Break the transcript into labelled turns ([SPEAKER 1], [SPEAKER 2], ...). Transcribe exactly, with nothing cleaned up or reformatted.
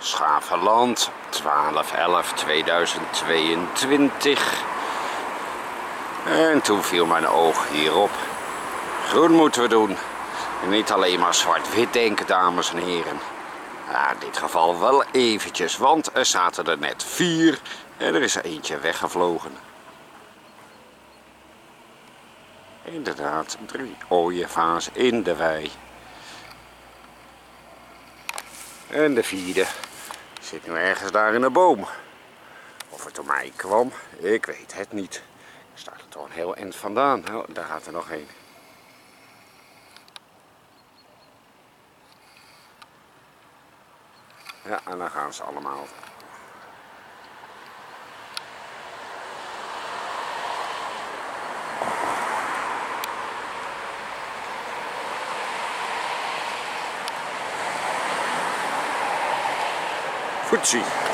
[SPEAKER 1] Schavenland, twaalf elf tweeduizend tweeëntwintig. En toen viel mijn oog hierop. Groen moeten we doen. En niet alleen maar zwart-wit denken, dames en heren. Ja, in dit geval wel eventjes, want er zaten er net vier en er is er eentje weggevlogen. Inderdaad, drie ooievaars in de wei. En de vierde zit nu ergens daar in de boom. Of het door mij kwam, ik weet het niet. Er staat er toch een heel eind vandaan. Oh, daar gaat er nog een. Ja, en dan gaan ze allemaal. Foetsie.